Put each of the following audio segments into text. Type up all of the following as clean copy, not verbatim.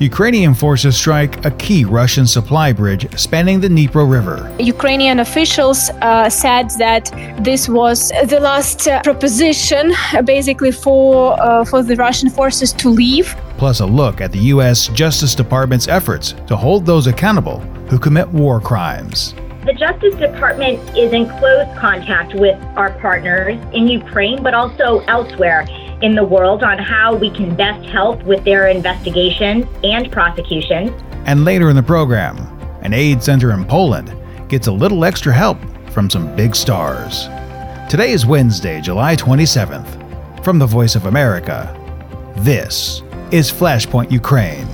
Ukrainian forces strike a key Russian supply bridge spanning the Dnipro River. Ukrainian officials said that this was the last proposition, basically for the Russian forces to leave. Plus a look at the U.S. Justice Department's efforts to hold those accountable who commit war crimes. The Justice Department is in close contact with our partners in Ukraine, but also elsewhere in the world on how we can best help with their investigations and prosecutions. And later in the program, an aid center in Poland gets a little extra help from some big stars. Today is Wednesday, July 27th. From the Voice of America, this is Flashpoint Ukraine.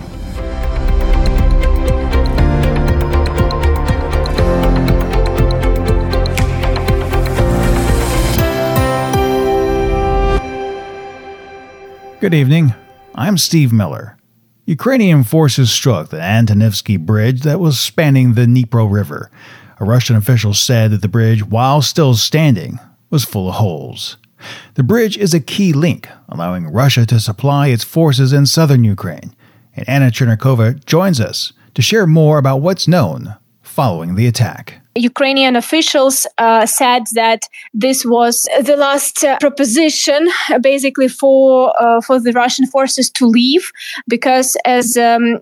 Good evening, I'm Steve Miller. Ukrainian forces struck the Antonivsky Bridge that was spanning the Dnipro River. A Russian official said that the bridge, while still standing, was full of holes. The bridge is a key link, allowing Russia to supply its forces in southern Ukraine. And Anna Chernikova joins us to share more about what's known following the attack. Ukrainian officials said that this was the last proposition, basically for the Russian forces to leave, because as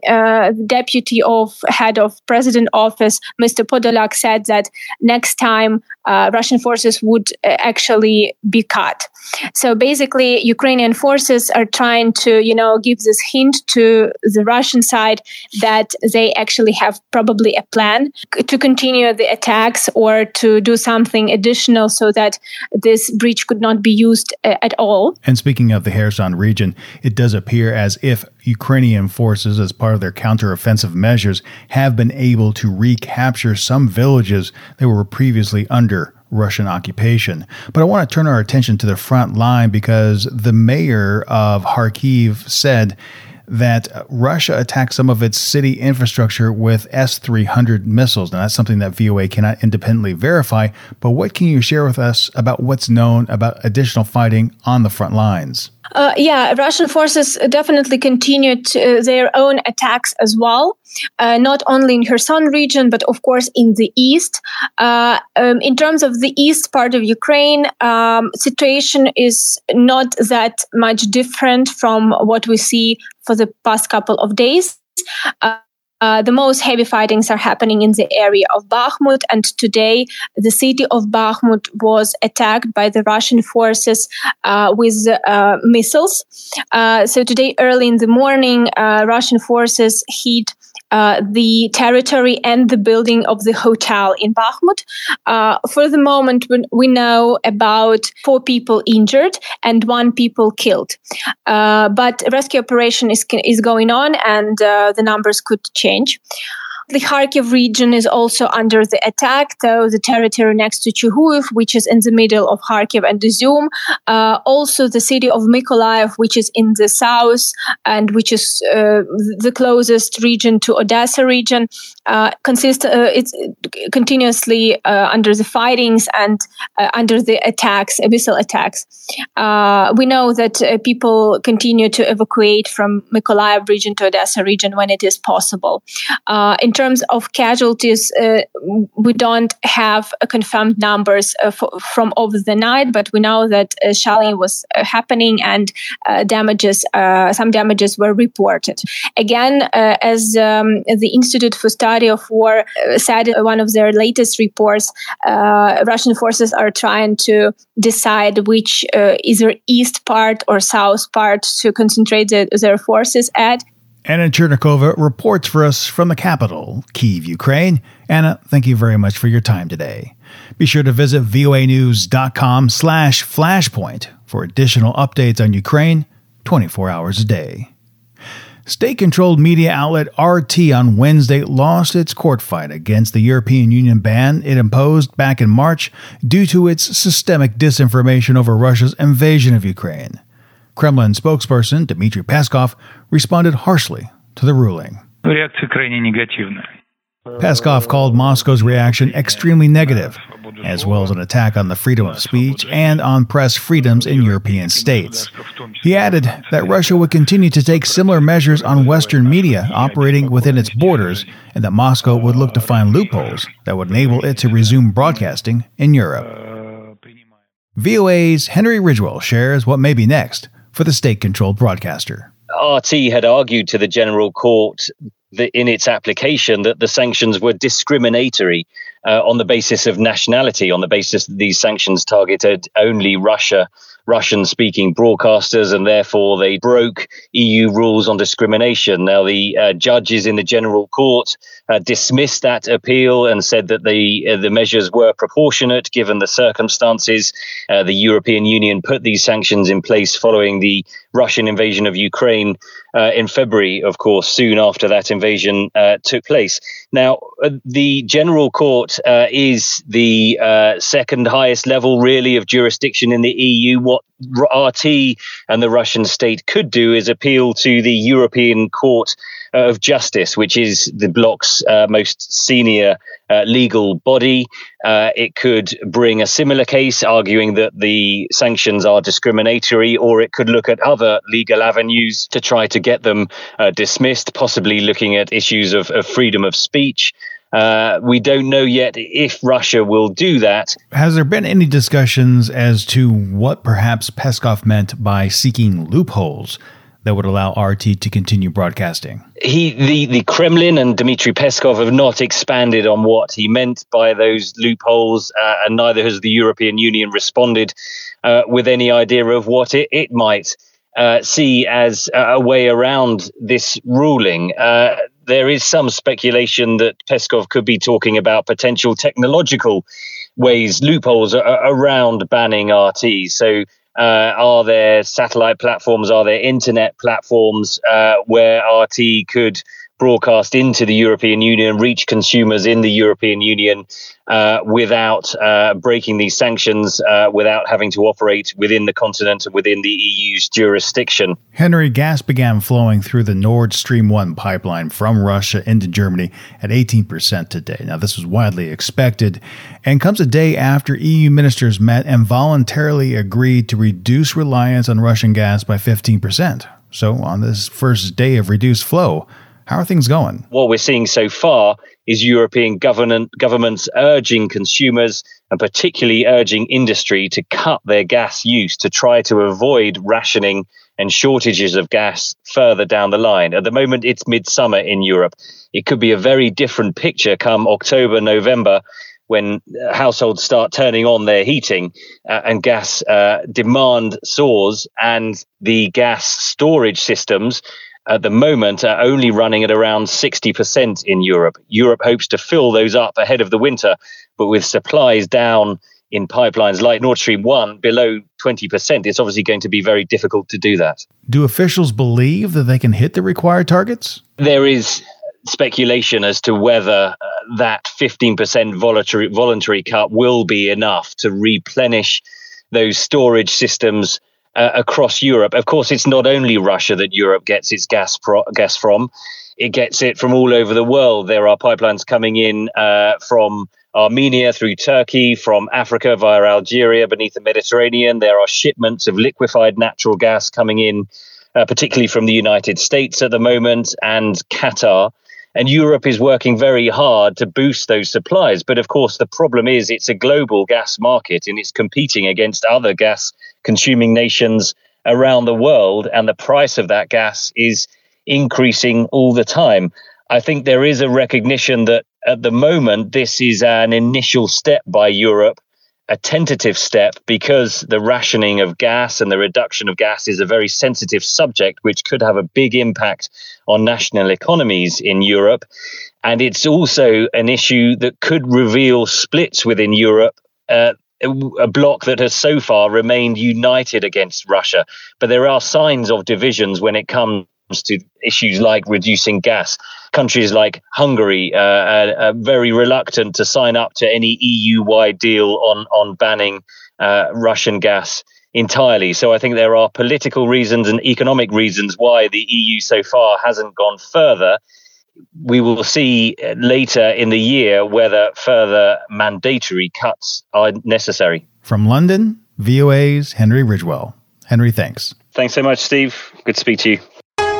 deputy of head of president office, Mr. Podolak said that next time Russian forces would actually be cut. So basically, Ukrainian forces are trying to, give this hint to the Russian side that they actually have probably a plan to continue the attacks or to do something additional so that this bridge could not be used at all. And speaking of the Kherson region, it does appear as if Ukrainian forces, as part of their counteroffensive measures, have been able to recapture some villages that were previously under Russian occupation. But I want to turn our attention to the front line because the mayor of Kharkiv said that Russia attacked some of its city infrastructure with S-300 missiles. Now, that's something that VOA cannot independently verify, but what can you share with us about what's known about additional fighting on the front lines? Russian forces definitely continued their own attacks as well, not only in Kherson region, but of course in the east. In terms of the east part of Ukraine, situation is not that much different from what we see for the past couple of days. The most heavy fightings are happening in the area of Bakhmut, and today the city of Bakhmut was attacked by the Russian forces with missiles. So today early in the morning, Russian forces hit the territory and the building of the hotel in Bakhmut. For the moment, we know about 4 people injured and 1 people killed. But rescue operation is going on, and the numbers could change. The Kharkiv region is under the attack, though the territory next to Chuhuiv, which is in the middle of Kharkiv and Izum. Also the city of Mykolaiv, which is in the south and which is the closest region to Odessa region, it's continuously under the fightings and under the attacks, missile attacks. We know that people continue to evacuate from Mykolaiv region to Odessa region when it is possible. In terms of casualties, we don't have confirmed numbers from over the night, but we know that shelling was happening and some damages were reported. Again, as the Institute for Study of War said in one of their latest reports, Russian forces are trying to decide which either east part or south part to concentrate their forces at. Anna Chernikova reports for us from the capital, Kyiv, Ukraine. Anna, thank you very much for your time today. Be sure to visit voanews.com/flashpoint for additional updates on Ukraine 24 hours a day. State-controlled media outlet RT on Wednesday lost its court fight against the European Union ban it imposed back in March due to its systemic disinformation over Russia's invasion of Ukraine. Kremlin spokesperson Dmitry Peskov responded harshly to the ruling. Реакция крайне негативная. Peskov called Moscow's reaction extremely negative, as well as an attack on the freedom of speech and on press freedoms in European states. He added that Russia would continue to take similar measures on Western media operating within its borders, and that Moscow would look to find loopholes that would enable it to resume broadcasting in Europe. VOA's Henry Ridgwell shares what may be next for the state-controlled broadcaster. RT had argued to the General Court that in its application that the sanctions were discriminatory on the basis of nationality, on the basis that these sanctions targeted only Russian-speaking broadcasters, and therefore they broke EU rules on discrimination. Now, the judges in the General Court dismissed that appeal and said that the measures were proportionate given the circumstances. The European Union put these sanctions in place following the Russian invasion of Ukraine in February, of course, soon after that invasion took place. Now, the General Court is the second highest level, really, of jurisdiction in the EU. What RT and the Russian state could do is appeal to the European Court of Justice, which is the bloc's most senior legal body. It could bring a similar case arguing that the sanctions are discriminatory, or it could look at other legal avenues to try to get them dismissed, possibly looking at issues of freedom of speech. We don't know yet if Russia will do that. Has there been any discussions as to what perhaps Peskov meant by seeking loopholes that would allow RT to continue broadcasting? The Kremlin and Dmitry Peskov have not expanded on what he meant by those loopholes, and neither has the European Union responded with any idea of what it might see as a way around this ruling. There is some speculation that Peskov could be talking about potential technological ways, loopholes around banning RT. So are there satellite platforms? Are there internet platforms where RT could broadcast into the European Union, reach consumers in the European Union without breaking these sanctions, without having to operate within the continent and within the EU's jurisdiction? Henry, gas began flowing through the Nord Stream 1 pipeline from Russia into Germany at 18% today. Now, this was widely expected and comes a day after EU ministers met and voluntarily agreed to reduce reliance on Russian gas by 15%. So on this first day of reduced flow, how are things going? What we're seeing so far is European governments urging consumers and particularly urging industry to cut their gas use to try to avoid rationing and shortages of gas further down the line. At the moment, it's midsummer in Europe. It could be a very different picture come October, November, when households start turning on their heating and gas demand soars, and the gas storage systems at the moment are only running at around 60% in Europe. Europe hopes to fill those up ahead of the winter, but with supplies down in pipelines like Nord Stream 1 below 20%, it's obviously going to be very difficult to do that. Do officials believe that they can hit the required targets? There is speculation as to whether that 15% voluntary cut will be enough to replenish those storage systems across Europe. Of course, it's not only Russia that Europe gets its gas from. It gets it from all over the world. There are pipelines coming in from Armenia through Turkey, from Africa via Algeria beneath the Mediterranean. There are shipments of liquefied natural gas coming in, particularly from the United States at the moment and Qatar. And Europe is working very hard to boost those supplies. But of course, the problem is it's a global gas market and it's competing against other gas consuming nations around the world. And the price of that gas is increasing all the time. I think there is a recognition that at the moment, this is an initial step by Europe, a tentative step, because the rationing of gas and the reduction of gas is a very sensitive subject, which could have a big impact on national economies in Europe. And it's also an issue that could reveal splits within Europe, a bloc that has so far remained united against Russia. But there are signs of divisions when it comes to issues like reducing gas. Countries like Hungary are very reluctant to sign up to any EU-wide deal on banning Russian gas entirely. So I think there are political reasons and economic reasons why the EU so far hasn't gone further. we will see later in the year whether further mandatory cuts are necessary. From London, VOA's Henry Ridgewell. Henry, thanks. Thanks so much, Steve. Good to speak to you.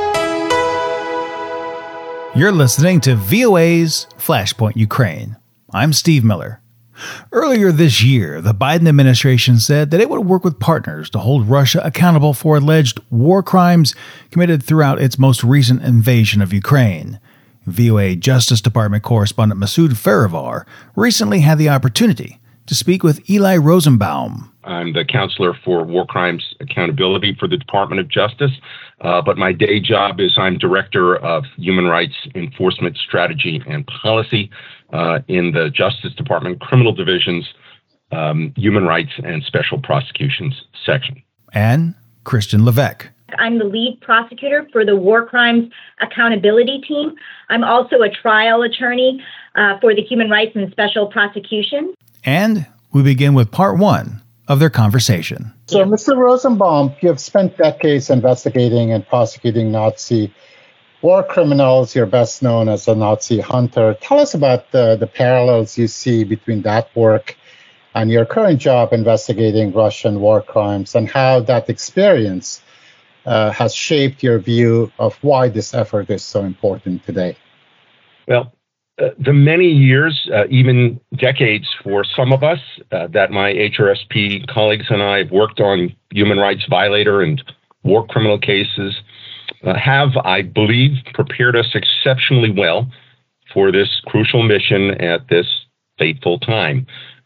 You're listening to VOA's Flashpoint Ukraine. I'm Steve Miller. Earlier this year, the Biden administration said that it would work with partners to hold Russia accountable for alleged war crimes committed throughout its most recent invasion of Ukraine. VOA Justice Department correspondent Masoud Farivar recently had the opportunity to speak with Eli Rosenbaum. I'm the counselor for war crimes accountability for the Department of Justice, but my day job is I'm director of human rights enforcement strategy and policy in the Justice Department Criminal Division's Human Rights and Special Prosecutions section. And Christian Levesque. I'm the lead prosecutor for the War Crimes Accountability Team. I'm also a trial attorney for the Human Rights and Special Prosecutions. And we begin with part one of their conversation. So, Mr. Rosenbaum, you have spent decades investigating and prosecuting Nazi war criminals. You're best known as a Nazi hunter. Tell us about the parallels you see between that work and your current job investigating Russian war crimes, and how that experience has shaped your view of why this effort is so important today. Well, the many years, even decades for some of us, that my HRSP colleagues and I have worked on human rights violator and war criminal cases have, I believe, prepared us exceptionally well for this crucial mission at this fateful time.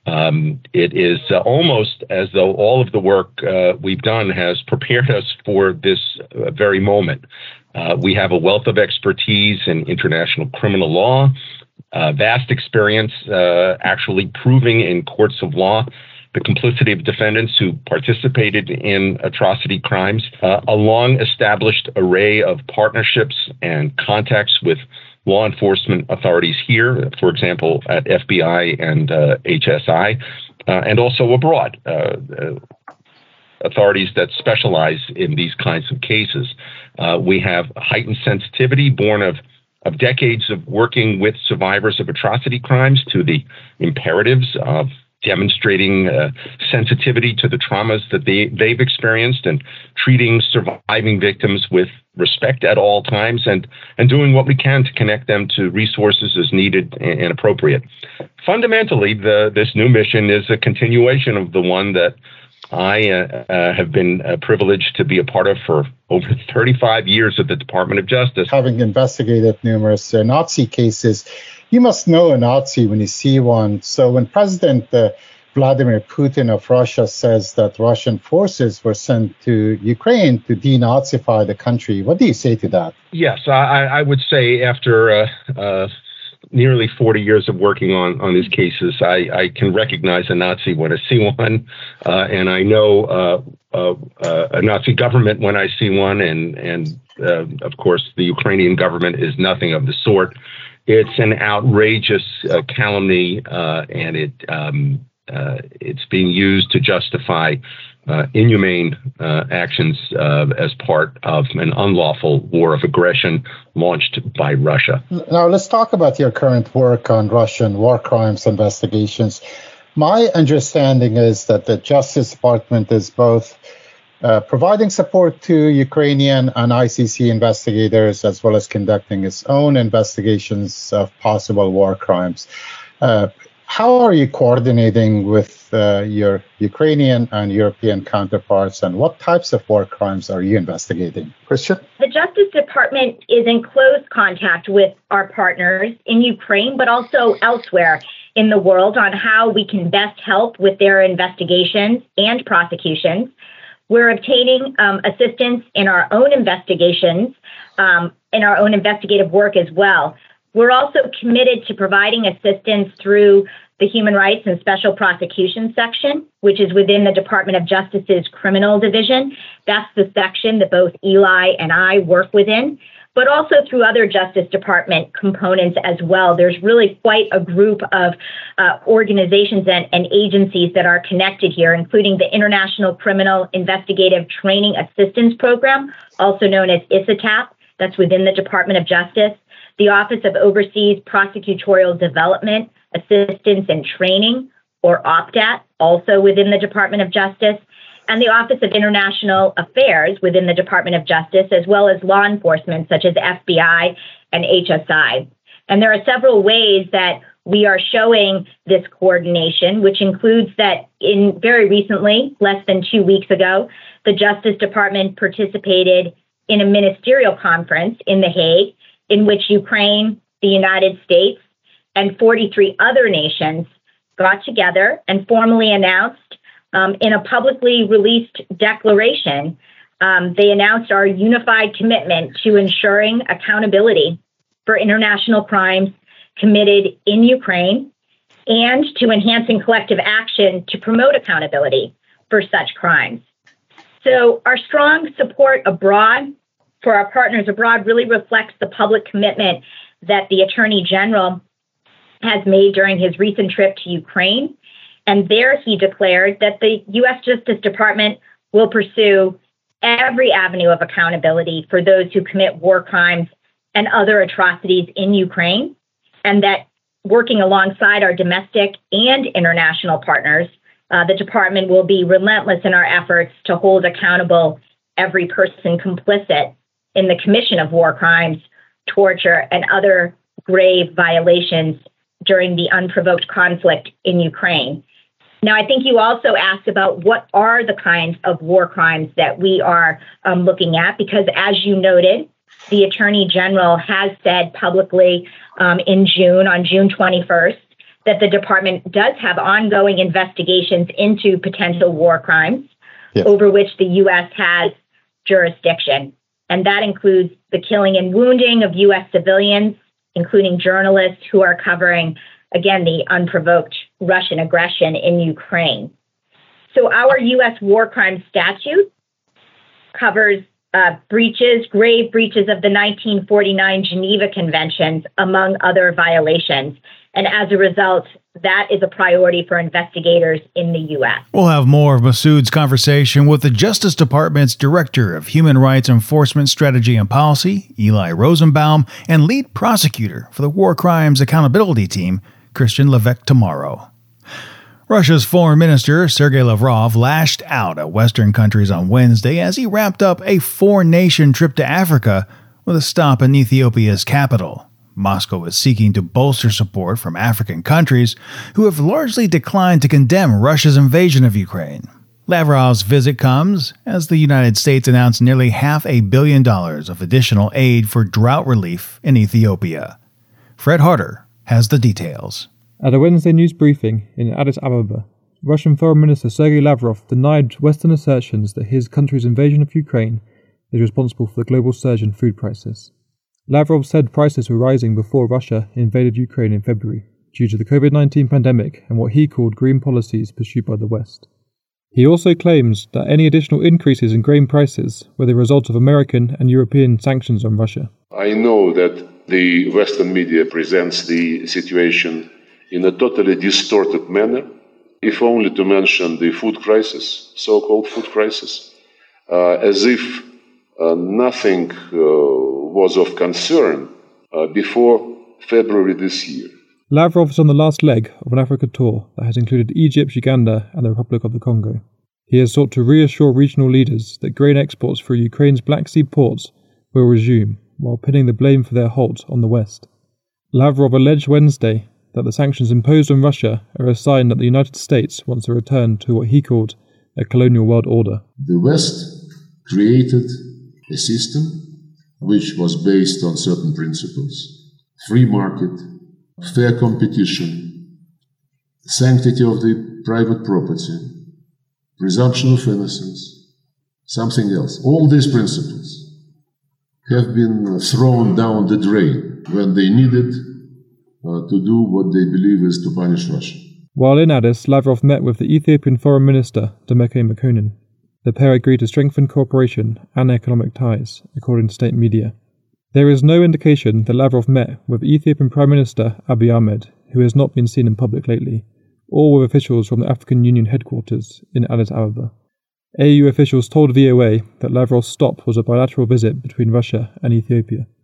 It is almost as though all of the work we've done has prepared us for this very moment. We have a wealth of expertise in international criminal law, vast experience actually proving in courts of law the complicity of defendants who participated in atrocity crimes, a long-established array of partnerships and contacts with law enforcement authorities here, for example, at FBI and HSI, and also abroad, authorities that specialize in these kinds of cases. We have heightened sensitivity born of decades of working with survivors of atrocity crimes to the imperatives of demonstrating sensitivity to the traumas that they've experienced and treating surviving victims with respect at all times and doing what we can to connect them to resources as needed and appropriate. Fundamentally, this new mission is a continuation of the one that I have been privileged to be a part of for over 35 years at the Department of Justice. Having investigated numerous Nazi cases, you must know a Nazi when you see one. So when President Vladimir Putin of Russia says that Russian forces were sent to Ukraine to denazify the country, what do you say to that? Yes, I would say after nearly 40 years of working on these cases, I can recognize a Nazi when I see one, and I know a Nazi government when I see one, and of course the Ukrainian government is nothing of the sort. It's an outrageous calumny, and it's being used to justify inhumane actions as part of an unlawful war of aggression launched by Russia. Now, let's talk about your current work on Russian war crimes investigations. My understanding is that the Justice Department is both providing support to Ukrainian and ICC investigators, as well as conducting its own investigations of possible war crimes. How are you coordinating with your Ukrainian and European counterparts, and what types of war crimes are you investigating? Christian? The Justice Department is in close contact with our partners in Ukraine, but also elsewhere in the world on how we can best help with their investigations and prosecutions. We're obtaining assistance in our own investigations, in our own investigative work as well. We're also committed to providing assistance through the Human Rights and Special Prosecutions section, which is within the Department of Justice's Criminal Division. That's the section that both Eli and I work within, but also through other Justice Department components as well. There's really quite a group of organizations and agencies that are connected here, including the International Criminal Investigative Training Assistance Program, also known as ISATAP, that's within the Department of Justice, the Office of Overseas Prosecutorial Development, Assistance and Training, or OPDAT, also within the Department of Justice, and the Office of International Affairs within the Department of Justice, as well as law enforcement such as FBI and HSI. And there are several ways that we are showing this coordination, which includes that very recently, less than 2 weeks ago, the Justice Department participated in a ministerial conference in The Hague in which Ukraine, the United States, and 43 other nations got together and formally announced in a publicly released declaration, they announced our unified commitment to ensuring accountability for international crimes committed in Ukraine and to enhancing collective action to promote accountability for such crimes. So our strong support abroad for our partners abroad really reflects the public commitment that the Attorney General has made during his recent trip to Ukraine. And there he declared that the U.S. Justice Department will pursue every avenue of accountability for those who commit war crimes and other atrocities in Ukraine, and that working alongside our domestic and international partners, the department will be relentless in our efforts to hold accountable every person complicit in the commission of war crimes, torture, and other grave violations during the unprovoked conflict in Ukraine. Now, I think you also asked about what are the kinds of war crimes that we are looking at, because as you noted, the Attorney General has said publicly on June 21st, that the department does have ongoing investigations into potential war crimes over which the U.S. has jurisdiction. And that includes the killing and wounding of U.S. civilians, including journalists who are covering, again, the unprovoked Russian aggression in Ukraine. So our U.S. war crimes statute covers grave breaches of the 1949 Geneva Conventions, among other violations. And as a result, that is a priority for investigators in the U.S. We'll have more of Masoud's conversation with the Justice Department's Director of Human Rights Enforcement Strategy and Policy, Eli Rosenbaum, and lead prosecutor for the War Crimes Accountability Team, Christian Levesque, tomorrow. Russia's Foreign Minister Sergei Lavrov lashed out at Western countries on Wednesday as he wrapped up a four-nation trip to Africa with a stop in Ethiopia's capital. Moscow is seeking to bolster support from African countries who have largely declined to condemn Russia's invasion of Ukraine. Lavrov's visit comes as the United States announced nearly $500 million of additional aid for drought relief in Ethiopia. Fred Harder has the details. At a Wednesday news briefing in Addis Ababa, Russian Foreign Minister Sergei Lavrov denied Western assertions that his country's invasion of Ukraine is responsible for the global surge in food prices. Lavrov said prices were rising before Russia invaded Ukraine in February due to the COVID-19 pandemic and what he called green policies pursued by the West. He also claims that any additional increases in grain prices were the result of American and European sanctions on Russia. I know that the Western media presents the situation in a totally distorted manner, if only to mention the food crisis, so-called food crisis, as if nothing was of concern before February this year. Lavrov is on the last leg of an Africa tour that has included Egypt, Uganda, and the Republic of the Congo. He has sought to reassure regional leaders that grain exports through Ukraine's Black Sea ports will resume, while pinning the blame for their halt on the West. Lavrov alleged Wednesday that the sanctions imposed on Russia are a sign that the United States wants to return to what he called a colonial world order. The West created a system which was based on certain principles: free market, fair competition, sanctity of the private property, presumption of innocence, something else. All these principles have been thrown down the drain when they needed to do what they believe is to punish Russia. While in Addis, Lavrov met with the Ethiopian Foreign Minister, Demeke Mekonnen. The pair agreed to strengthen cooperation and economic ties, according to state media. There is no indication that Lavrov met with Ethiopian Prime Minister Abiy Ahmed, who has not been seen in public lately, or with officials from the African Union headquarters in Addis Ababa. AU officials told VOA that Lavrov's stop was a bilateral visit between Russia and Ethiopia.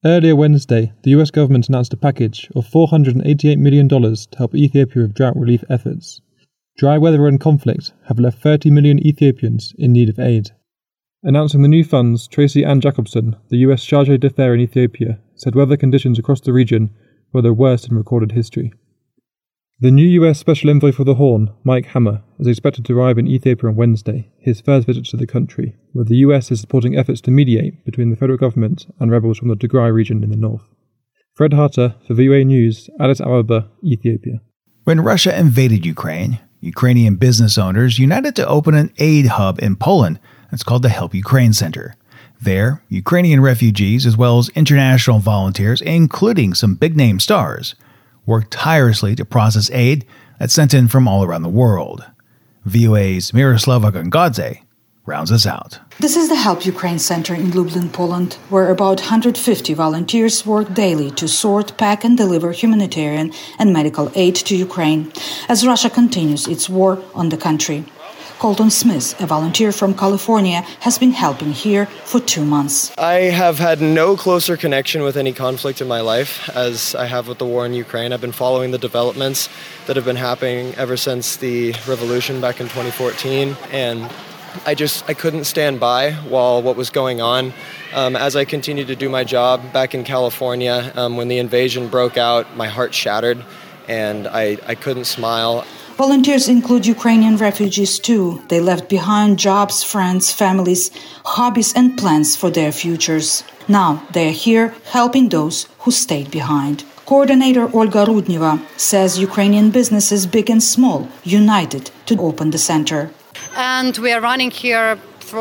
Earlier Wednesday, the US government announced a package of $488 million to help Ethiopia with drought relief efforts. Dry weather and conflict have left 30 million Ethiopians in need of aid. Announcing the new funds, Tracy Ann Jacobson, the US Chargé d'Affaires in Ethiopia, said weather conditions across the region were the worst in recorded history. The new US Special Envoy for the Horn, Mike Hammer, is expected to arrive in Ethiopia on Wednesday, his first visit to the country, where the US is supporting efforts to mediate between the federal government and rebels from the Tigray region in the north. Fred Harter for VOA News, Addis Ababa, Ethiopia. When Russia invaded Ukraine, Ukrainian business owners united to open an aid hub in Poland that's called the Help Ukraine Center. There, Ukrainian refugees, as well as international volunteers, including some big-name stars, worked tirelessly to process aid that's sent in from all around the world. VOA's Miroslava Gongadze rounds us out. This is the Help Ukraine Center in Lublin, Poland, where about 150 volunteers work daily to sort, pack and deliver humanitarian and medical aid to Ukraine as Russia continues its war on the country. Colton Smith, a volunteer from California, has been helping here for 2 months. I have had no closer connection with any conflict in my life as I have with the war in Ukraine. I've been following the developments that have been happening ever since the revolution back in 2014, and I couldn't stand by while what was going on. As I continued to do my job back in California, when the invasion broke out, my heart shattered and I couldn't smile. Volunteers include Ukrainian refugees too. They left behind jobs, friends, families, hobbies and plans for their futures. Now they are here helping those who stayed behind. Coordinator Olga Rudneva says Ukrainian businesses, big and small, united to open the center. And we are running here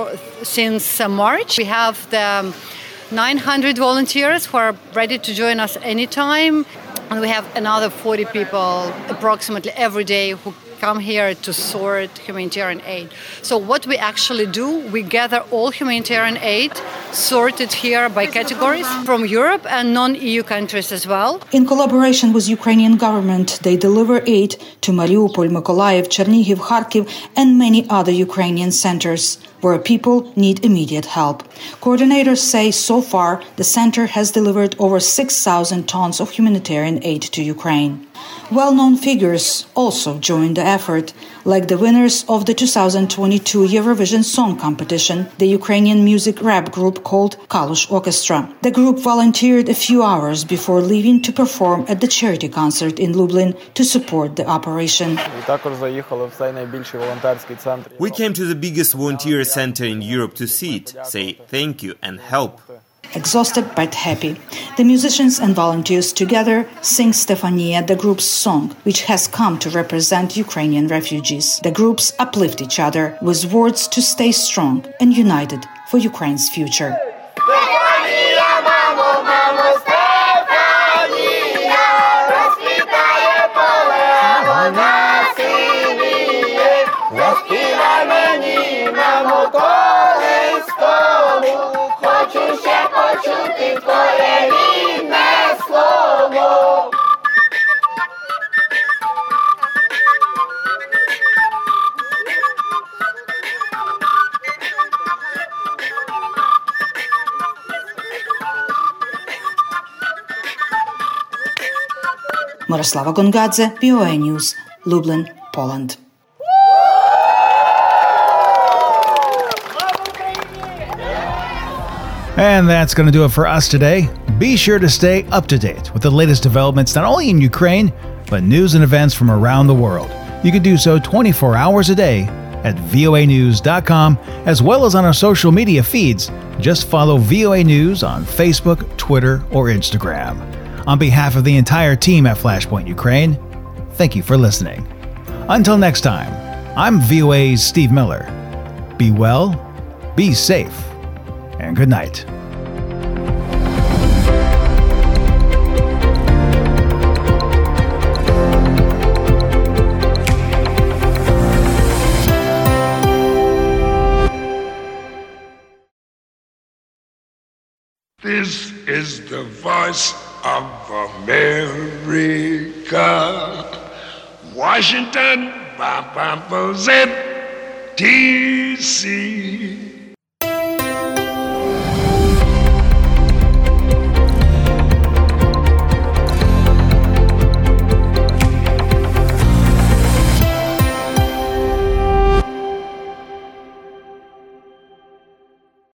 since March. We have the 900 volunteers who are ready to join us anytime. And we have another 40 people approximately every day who come here to sort humanitarian aid. So what we actually do, we gather all humanitarian aid sorted here by categories from Europe and non-EU countries as well. In collaboration with Ukrainian government, they deliver aid to Mariupol, Mykolaiv, Chernihiv, Kharkiv and many other Ukrainian centers where people need immediate help. Coordinators say so far the center has delivered over 6,000 tons of humanitarian aid to Ukraine. Well-known figures also joined the effort, like the winners of the 2022 Eurovision Song Competition, the Ukrainian music rap group called Kalush Orchestra. The group volunteered a few hours before leaving to perform at the charity concert in Lublin to support the operation. We came to the biggest volunteer center in Europe to see it, say thank you and help. Exhausted but happy. The musicians and volunteers together sing Stefania, the group's song, which has come to represent Ukrainian refugees. The groups uplift each other with words to stay strong and united for Ukraine's future. Miroslava Gongadze, VOA News, Lublin, Poland. And that's going to do it for us today. Be sure to stay up to date with the latest developments not only in Ukraine, but news and events from around the world. You can do so 24 hours a day at voanews.com, as well as on our social media feeds. Just follow VOA News on Facebook, Twitter, or Instagram. On behalf of the entire team at Flashpoint Ukraine, thank you for listening. Until next time, I'm VOA's Steve Miller. Be well, be safe, and good night. This is the voice of America. Washington, DC.